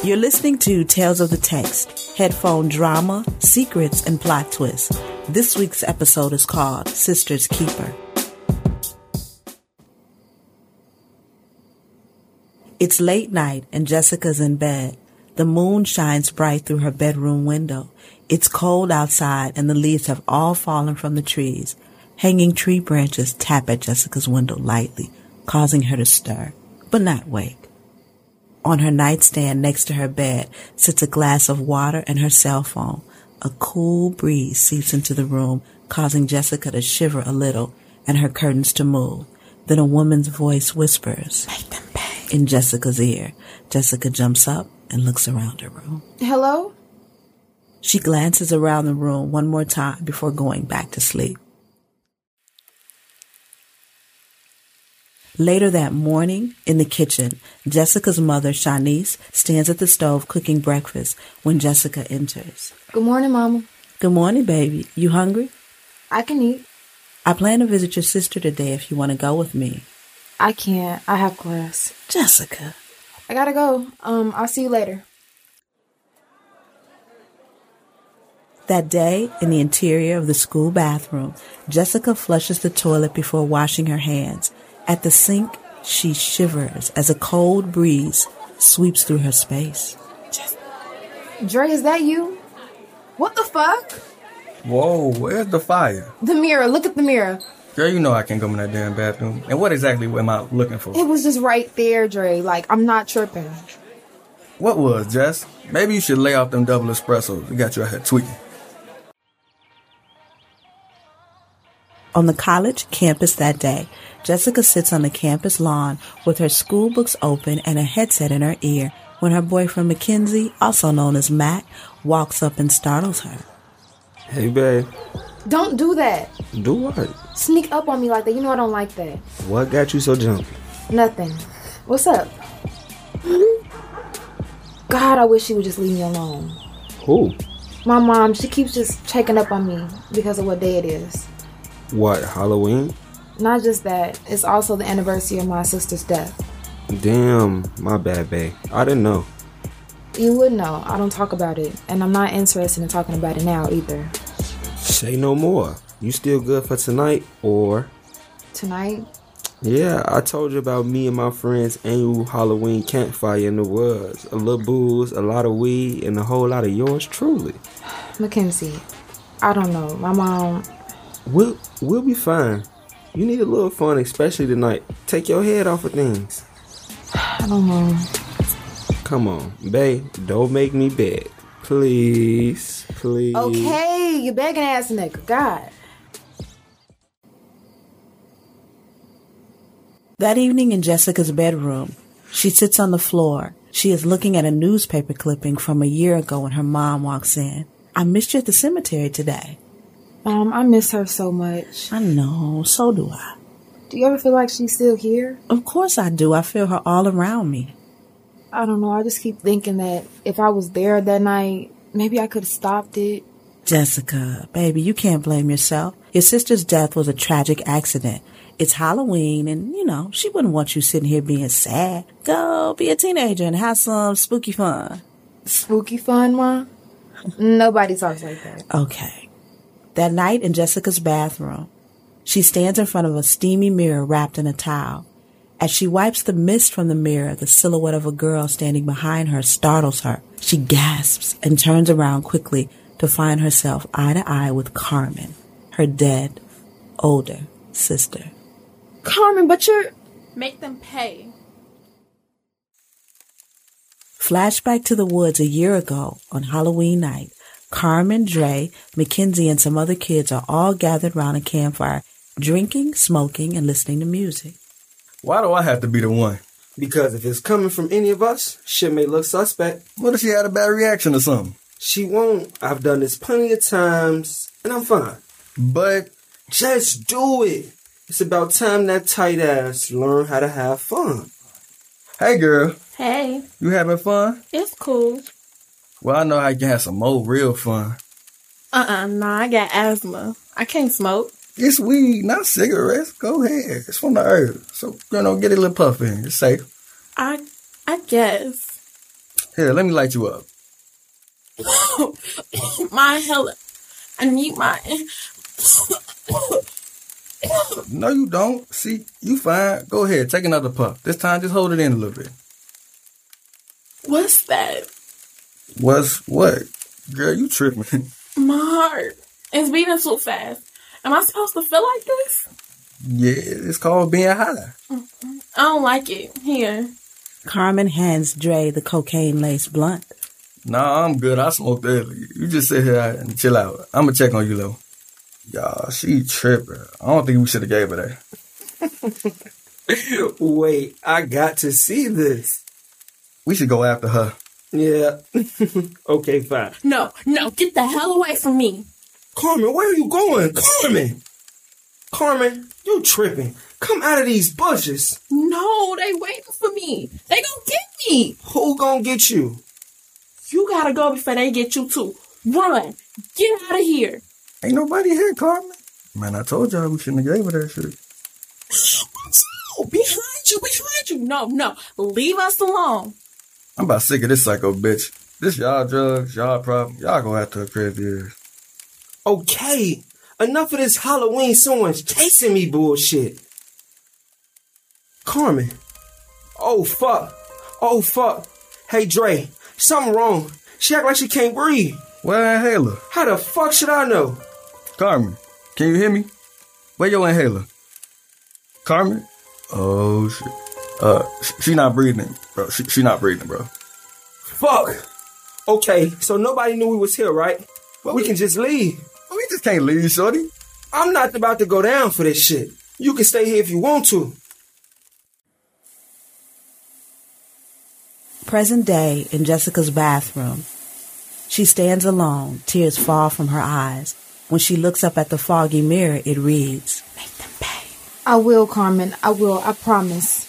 You're listening to Tales of the Text, headphone drama, secrets, and plot twists. This week's episode is called Sister's Keeper. It's late night and Jessica's in bed. The moon shines bright through her bedroom window. It's cold outside and the leaves have all fallen from the trees. Hanging tree branches tap at Jessica's window lightly, causing her to stir, but not wake. On her nightstand next to her bed sits a glass of water and her cell phone. A cool breeze seeps into the room, causing Jessica to shiver a little and her curtains to move. Then a woman's voice whispers, "Make them pay," in Jessica's ear. Jessica jumps up and looks around her room. Hello? She glances around the room one more time before going back to sleep. Later that morning, in the kitchen, Jessica's mother, Shanice, stands at the stove cooking breakfast when Jessica enters. Good morning, Mama. Good morning, baby. You hungry? I can eat. I plan to visit your sister today if you want to go with me. I can't. I have class. Jessica. I gotta go. I'll see you later. That day, in the interior of the school bathroom, Jessica flushes the toilet before washing her hands. At the sink, she shivers as a cold breeze sweeps through her space. Dre, is that you? What the fuck? Whoa, where's the fire? The mirror. Look at the mirror. Girl, you know I can't go in that damn bathroom. And what exactly am I looking for? It was just right there, Dre. Like, I'm not tripping. What was, Jess? Maybe you should lay off them double espressos. You got your head tweaking. On the college campus that day, Jessica sits on the campus lawn with her school books open and a headset in her ear when her boyfriend Mackenzie, also known as Mac, walks up and startles her. Hey, babe. Don't do that. Do what? Sneak up on me like that. You know I don't like that. What got you so jumpy? Nothing. What's up? God, I wish she would just leave me alone. Who? My mom, she keeps just checking up on me because of what day it is. What, Halloween? Not just that, it's also the anniversary of my sister's death. Damn, my bad, babe. I didn't know. You would know. I don't talk about it, and I'm not interested in talking about it now either. Say no more. You still good for tonight, or? Tonight? Yeah, I told you about me and my friends' annual Halloween campfire in the woods. A little booze, a lot of weed, and a whole lot of yours truly. Mackenzie, I don't know. My mom... We'll be fine. You need a little fun, especially tonight. Take your head off of things. I don't know. Come on, babe. Don't make me beg. Please. Please. Okay, you begging ass nigga. God. That evening in Jessica's bedroom, she sits on the floor. She is looking at a newspaper clipping from a year ago when her mom walks in. "I missed you at the cemetery today." I miss her so much. I know, so do I. Do you ever feel like she's still here? Of course I do. I feel her all around me. I don't know. I just keep thinking that if I was there that night, maybe I could have stopped it. Jessica, baby, you can't blame yourself. Your sister's death was a tragic accident. It's Halloween and, she wouldn't want you sitting here being sad. Go be a teenager and have some spooky fun. Spooky fun, Ma? Nobody talks like that. Okay. That night in Jessica's bathroom, she stands in front of a steamy mirror wrapped in a towel. As she wipes the mist from the mirror, the silhouette of a girl standing behind her startles her. She gasps and turns around quickly to find herself eye to eye with Carmen, her dead, older sister. Carmen, but you're... Make them pay. Flashback to the woods a year ago on Halloween night. Carmen, Dre, Mackenzie, and some other kids are all gathered around a campfire, drinking, smoking, and listening to music. Why do I have to be the one? Because if it's coming from any of us, shit may look suspect. What if she had a bad reaction or something? She won't. I've done this plenty of times, and I'm fine. But... just do it. It's about time that tight ass learn how to have fun. Hey, girl. Hey. You having fun? It's cool. Well, I know how you can have some more real fun. Nah, I got asthma. I can't smoke. It's weed, not cigarettes. Go ahead. It's from the earth. So, get a little puff in. It's safe. I guess. Here, let me light you up. My inhaler. I need my... No, you don't. See, you fine. Go ahead, take another puff. This time, just hold it in a little bit. What's that? What's what? Girl, you tripping. My heart is beating so fast. Am I supposed to feel like this? Yeah, it's called being high. I don't like it. Here. Carmen hands Dre the cocaine-laced blunt. Nah, I'm good. I smoked earlier. You just sit here and chill out. I'm gonna check on you, though. Y'all, she tripping. I don't think we should have gave her that. Wait, I got to see this. We should go after her. Yeah. Okay, fine. No, get the hell away from me. Carmen, where are you going? Carmen, you tripping. Come out of these bushes. No, they waiting for me. They gonna get me. Who gonna get you? You gotta go before they get you too. Run. Get out of here. Ain't nobody here, Carmen. Man, I told y'all we shouldn't have gave her that shit. Oh, behind you. No. Leave us alone. I'm about sick of this psycho bitch. This y'all drugs, y'all problem. Y'all go after her crazy ass. Okay, enough of this Halloween someone's chasing me bullshit. Carmen. Oh, fuck. Hey, Dre, something wrong. She act like she can't breathe. Where inhaler? How the fuck should I know? Carmen, can you hear me? Where your inhaler? Carmen? Oh, shit. She not breathing, bro. She not breathing, bro. Fuck. Okay, so nobody knew we was here, right? Well, we can just leave. We just can't leave, shorty. I'm not about to go down for this shit. You can stay here if you want to. Present day in Jessica's bathroom. She stands alone, tears fall from her eyes. When she looks up at the foggy mirror, it reads, "Make them pay." I will, Carmen. I will. I promise.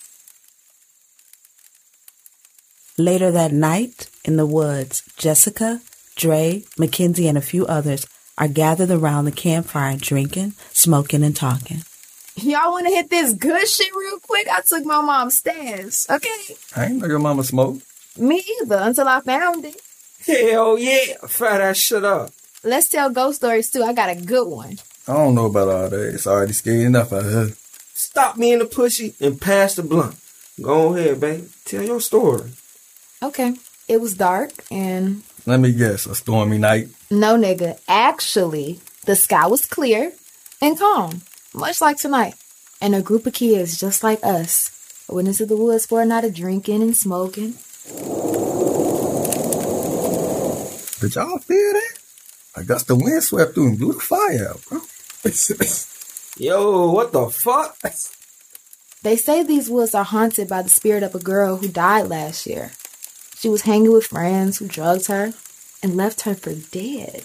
Later that night, in the woods, Jessica, Dre, Mackenzie, and a few others are gathered around the campfire drinking, smoking, and talking. Y'all want to hit this good shit real quick? I took my mom's stash, okay? I ain't know your mama smoked. Me either, until I found it. Hell yeah. Fat ass shut up. Let's tell ghost stories too. I got a good one. I don't know about all that. It's already scary enough out here. Stop being the pussy and pass the blunt. Go ahead, babe. Tell your story. Okay. It was dark and... Let me guess, a stormy night? No, nigga. Actually, the sky was clear and calm, much like tonight. And a group of kids just like us went into the woods for a night of drinking and smoking. Did y'all feel that? I guess the wind swept through and blew the fire out, bro. Yo, what the fuck? They say these woods are haunted by the spirit of a girl who died last year. She was hanging with friends who drugged her and left her for dead.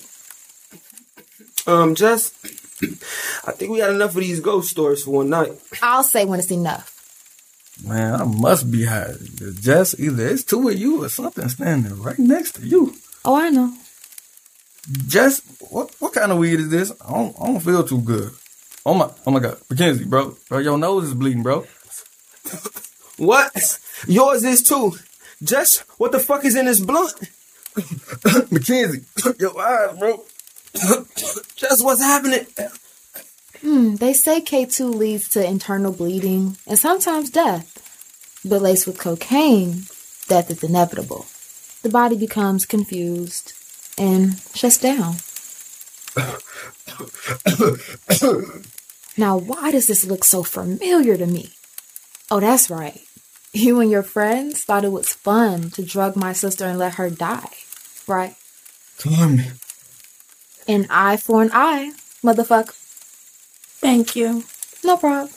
Jess, I think we had enough of these ghost stories for one night. I'll say when it's enough. Man, I must be high. Jess, either it's two of you or something standing right next to you. Oh, I know. Jess, what kind of weed is this? I don't feel too good. Oh my God, Mackenzie, bro, your nose is bleeding, bro. What? Yours is too. Jess, what the fuck is in this blunt? Mackenzie, your eyes, bro. Jess, what's happening? They say K2 leads to internal bleeding and sometimes death. But laced with cocaine, death is inevitable. The body becomes confused and shuts down. Now, why does this look so familiar to me? Oh, that's right. You and your friends thought it was fun to drug my sister and let her die, right? Carmen. An eye for an eye, motherfucker. Thank you. No problem.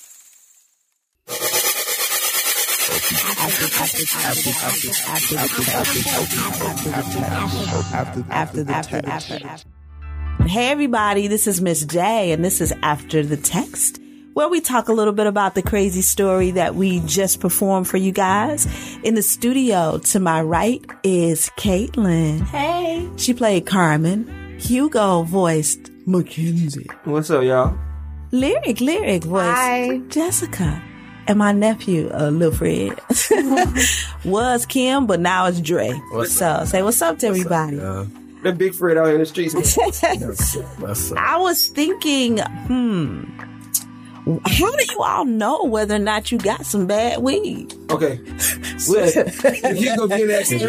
Hey everybody, this is Miss J, and this is After the Text, where we talk a little bit about the crazy story that we just performed for you guys. In the studio to my right is Caitlin. Hey. She played Carmen. Hugo voiced Mackenzie. What's up, y'all? Lyric voiced Hi. Jessica. and my nephew, Lil Fred, was Kim, but now it's Dre. So say what's up to everybody. That big Fred out here in the streets. I was thinking, how do you all know whether or not you got some bad weed? Okay. Listen, if you go get that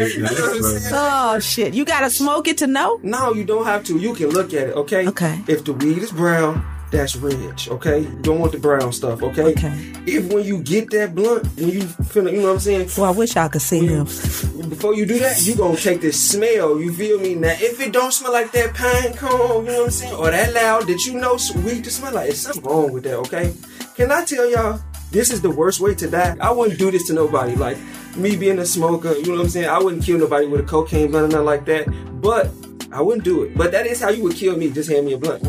Oh, shit. You got to smoke it to know? No, you don't have to. You can look at it, okay? Okay. If the weed is brown, that's rich, okay? You don't want the brown stuff, okay? Okay. If when you get that blunt, when you feel, you know what I'm saying? Well, I wish y'all could see him. Before you do that, you gonna take this smell, you feel me? Now, if it don't smell like that pine cone, you know what I'm saying? Or that loud that you know weed to smell like, there's something wrong with that, okay? Can I tell y'all, this is the worst way to die? I wouldn't do this to nobody. Like, me being a smoker, you know what I'm saying? I wouldn't kill nobody with a cocaine blunt or nothing like that. But I wouldn't do it. But that is how you would kill me. Just hand me a blunt.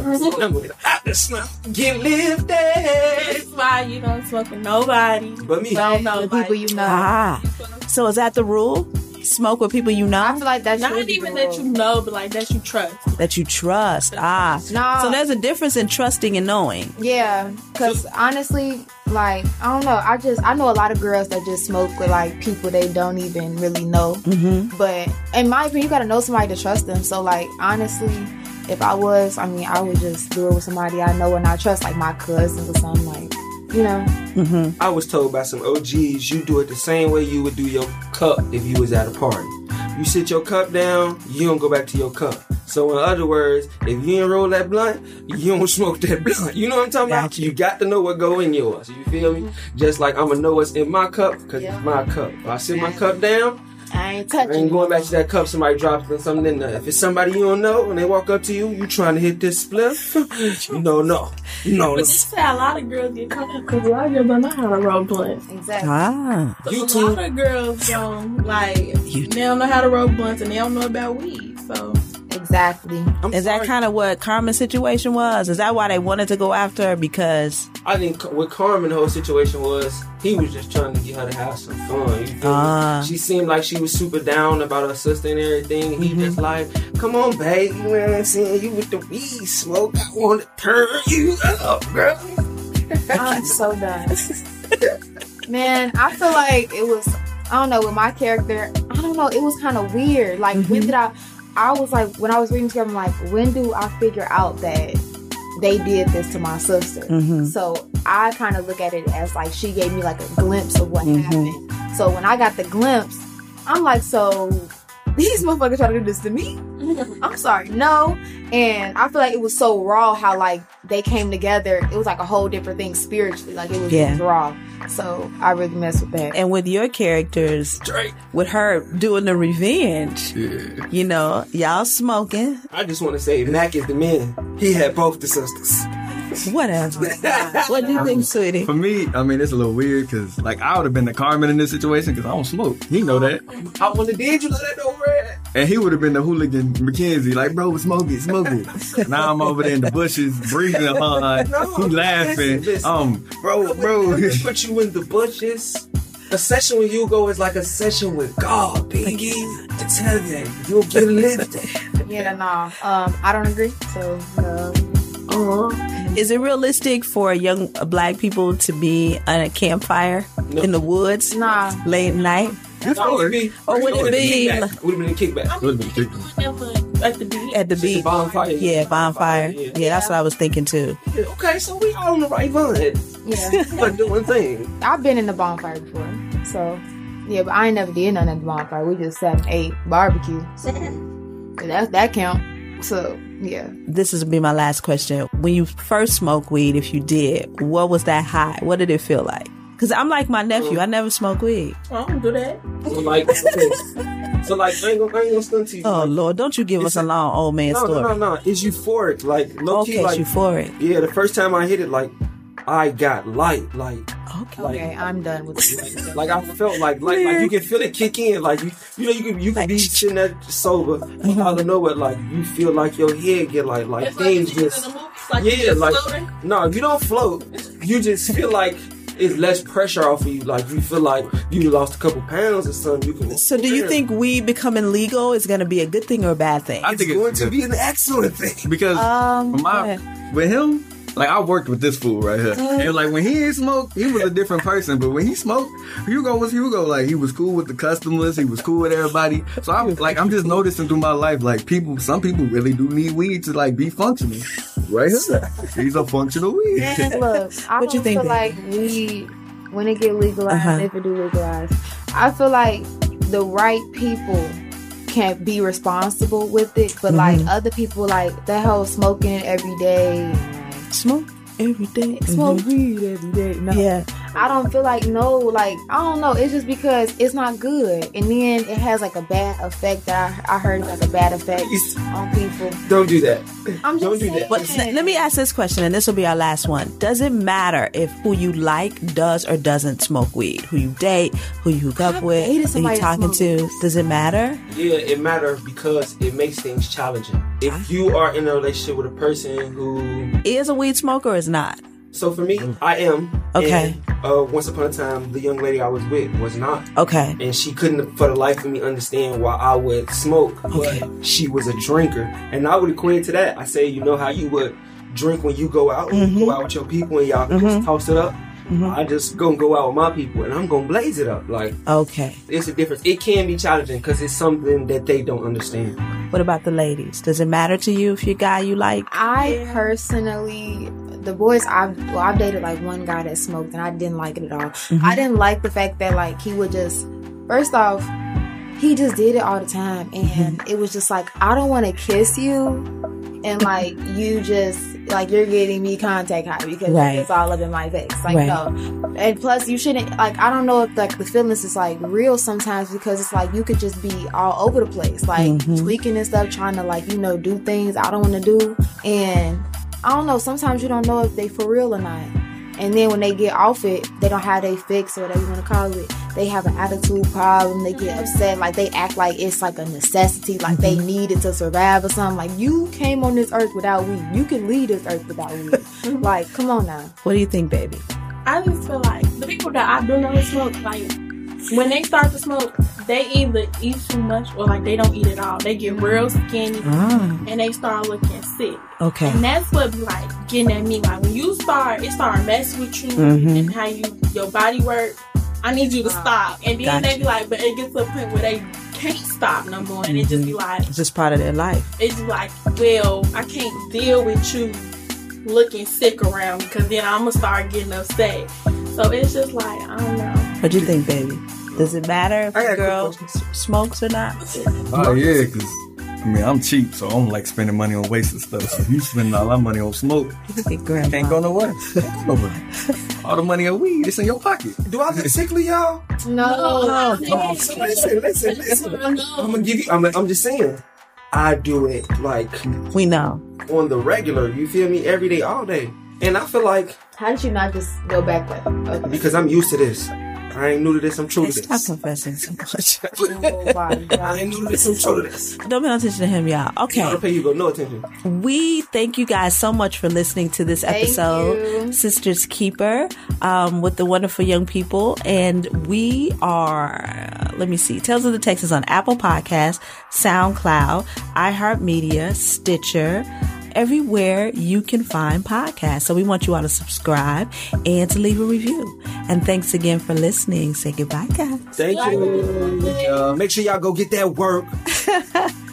Get lifted. That's why you don't smoke with nobody. But me. Don't know The people you know. Ah. So is that the rule? Smoke with people you I know? feel like that's Not even that you know, but like that you trust. That you trust. Ah. No. So there's a difference in trusting and knowing. Yeah, because honestly, like, I don't know. I know a lot of girls that just smoke with, like, people they don't even really know. Mm-hmm. But in my opinion, you got to know somebody to trust them. So, like, honestly, if I would just do it with somebody I know and I trust, like my cousins or something, like, you know. Mm-hmm. I was told by some OGs, you do it the same way you would do your cup if you was at a party. You sit your cup down, you don't go back to your cup. So in other words, if you ain't roll that blunt, you don't smoke that blunt. You know what I'm talking about? Gotcha. You got to know what go in yours. You feel me? Just like I'm going to know what's in my cup because it's my cup. If I sit my cup down, I ain't I touching ain't it. going back to that cup. Somebody drops something in there. If it's somebody you don't know and they walk up to you, you trying to hit this spliff, no. But this is how a lot of girls get caught up because a lot of girls don't know how to roll blunts. Exactly. Ah. So a lot of girls don't they don't know how to roll blunts and they don't know about weed. So Exactly. Is that kind of what Carmen's situation was? Is that why they wanted to go after her? Because I think what Carmen's whole situation was, he was just trying to get her to have some fun. You feel me? She seemed like she was super down about her sister and everything. And he just like, come on, babe. You know what I'm saying? You with the weed smoke. I want to turn you up, girl. I'm so done. Man, I feel like it was, I don't know, with my character, I don't know, it was kind of weird. Like, when did I was like, when I was reading together, I'm like, when do I figure out that they did this to my sister? So I kind of look at it as like, she gave me like a glimpse of what happened. So when I got the glimpse, I'm like, so these motherfuckers trying to do this to me? I'm sorry, no. And I feel like it was so raw how like they came together. It was like a whole different thing spiritually. Like it was raw. So I really mess with that. And with your characters, with her doing the revenge, you know, y'all smoking. I just want to say, Mac is the man. He had both the sisters. Whatever. What do you think, sweetie? For me, I mean, it's a little weird because, like, I would have been the Carmen in this situation because I don't smoke. He know that. I want to did you let that over it? And he would have been the hooligan Mackenzie, like, bro, smoke it. Now I'm over there in the bushes, breathing hard. He laughing. Listen. Bro. Put you in the bushes. A session with Hugo is like a session with God, baby. I tell you, you'll get lifted. Yeah, no. I don't agree. So, Is it realistic for young black people to be on a campfire in the woods late at night? Or would it would it be? Would have been a kickback. At the beach. At the beach. Bonfire. Yeah, bonfire. Yeah, that's what I was thinking too. Okay, so we all on the right vibe. yeah. But doing things. I've been in the bonfire before. So, yeah, but I ain't never did nothing at the bonfire. We just sat and ate barbecue. So, that count. So, yeah. This is going to be my last question. When you first smoked weed, if you did, what was that high? What did it feel like? Because I'm like my nephew. I never smoke weed. I don't do that. So I ain't gonna stunt to you. Oh, Lord. Don't you give us a long old man story. No. It's euphoric. Like, low key, like, it's euphoric. Yeah, the first time I hit it, like, I got light. Like, Okay, I'm done with this. like I felt like you can feel it kick in. Like you can be sitting there sober, out of nowhere, like you feel like your head get like It's things like just in the movies, like floating. no, you don't float. You just feel like it's less pressure off of you. Like you feel like you lost a couple pounds or something. You can. So do you think weed becoming legal is going to be a good thing or a bad thing? I think it's going to be an excellent thing because with him, Like, I worked with this fool right here. And, like, when he ain't smoked, he was a different person. But when he smoked, Hugo was Hugo. Like, he was cool with the customers. He was cool with everybody. So, I'm just noticing through my life, like, some people really do need weed to, like, be functional. Right here. He's a functional weed. And look, I don't feel like weed, when it get legalized, if it do legalize, I feel like the right people can't be responsible with it, but like other people, like that whole smoking every day, smoke every day, smoke weed every day. No. Yeah, I don't feel like I don't know. It's just because it's not good, and then it has like a bad effect that I heard like a bad effect on people. Don't do that. Don't do that. But let me ask this question, and this will be our last one. Does it matter if who you like does or doesn't smoke weed? Who you date, who you hook up with, who you talking to? Does it matter? Yeah, it matters because it makes things challenging. If you are in a relationship with a person who is a weed smoker or is not. So for me, I am. Okay. And, once upon a time, the young lady I was with was not. Okay. And she couldn't, for the life of me, understand why I would smoke. Okay. But she was a drinker. And I would equate to that. I say, you know how you would drink when you go out? You go out with your people and y'all just toss it up? I just gonna go out with my people and I'm gonna blaze it up. Like, okay. It's a difference. It can be challenging because it's something that they don't understand. What about the ladies? Does it matter to you if your guy you like? I personally, the boys I've dated like one guy that smoked and I didn't like it at all. I didn't like the fact that like he would just, first off, he just did it all the time and it was just like, I don't want to kiss you and like you just like you're getting me contact high because it's all up in my face. Like no. And plus you shouldn't, like, I don't know if like the feelings is like real sometimes because it's like you could just be all over the place, like tweaking and stuff, trying to like, do things I don't want to do. And I don't know, sometimes you don't know if they for real or not. And then when they get off it, they don't have they fix or whatever you want to call it. They have an attitude problem. They get upset. Like they act like it's like a necessity. Like they need it to survive or something. Like you came on this earth without weed. You can leave this earth without weed. Like, come on now. What do you think, baby? I just feel like the people that I do know that smoke, like when they start to smoke, they either eat too much or like they don't eat at all. They get real skinny and they start looking sick. Okay. And that's what be like getting at me. Like when you start messing with you and how your body work, I need you to stop. And then they be like, but it gets to a point where they can't stop no more. And it just be like, it's just part of their life. It's just like, well, I can't deal with you looking sick around because then I'm gonna start getting upset. So it's just like, I don't know. What do you think, baby? Does it matter if a girl smokes or not? Oh yeah, because I'm cheap, so I don't like spending money on wasted stuff. So if you spend all that money on smoke, can't go nowhere. All the money on weed, it's in your pocket. Do I look sickly, y'all? No. Listen. I'm gonna give you. I'm just saying. I do it like we know on the regular. You feel me? Every day, all day, and I feel like. How did you not just go back there? Okay. Because I'm used to this. I ain't new to this. I'm true to this. Stop confessing so much. I ain't new to this. I'm true to this. Don't pay no attention to him, y'all. Okay. I'll pay you, but no attention. We thank you guys so much for listening to this episode, Sisters Keeper, with the wonderful young people. And we are, let me see, Tales of the Texas on Apple Podcasts, SoundCloud, iHeartMedia, Stitcher, everywhere you can find podcasts. So we want you all to subscribe and to leave a review. And thanks again for listening. Say goodbye, guys. Thank you. Make sure y'all go get that work.